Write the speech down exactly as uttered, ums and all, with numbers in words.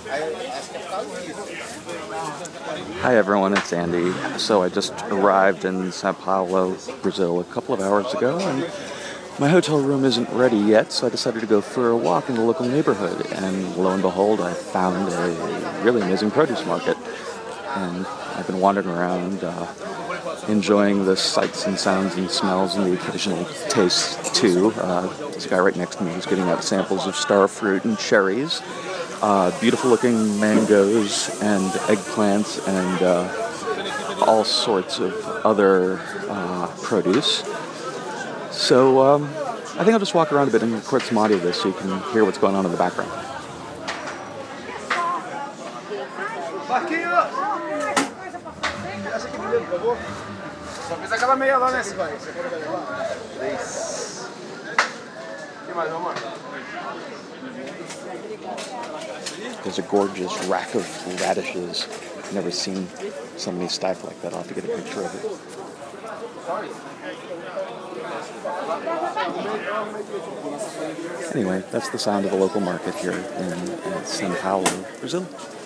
Hi everyone, it's Andy. So I just arrived in Sao Paulo, Brazil a couple of hours ago, and my hotel room isn't ready yet, so I decided to go for a walk in the local neighborhood, and lo and behold, I found a really amazing produce market. And I've been wandering around, uh, enjoying the sights and sounds and smells and the occasional taste too. Uh, this guy right next to me is getting out samples of star fruit and cherries. Uh, beautiful looking mangoes and eggplants and uh, all sorts of other uh, produce. So um, I think I'll just walk around a bit and record some audio of this so you can hear what's going on in the background. There's a gorgeous rack of radishes. I've never seen so many stacked like that. I'll have to get a picture of it. Anyway, that's the sound of a local market here in, in São Paulo, Brazil.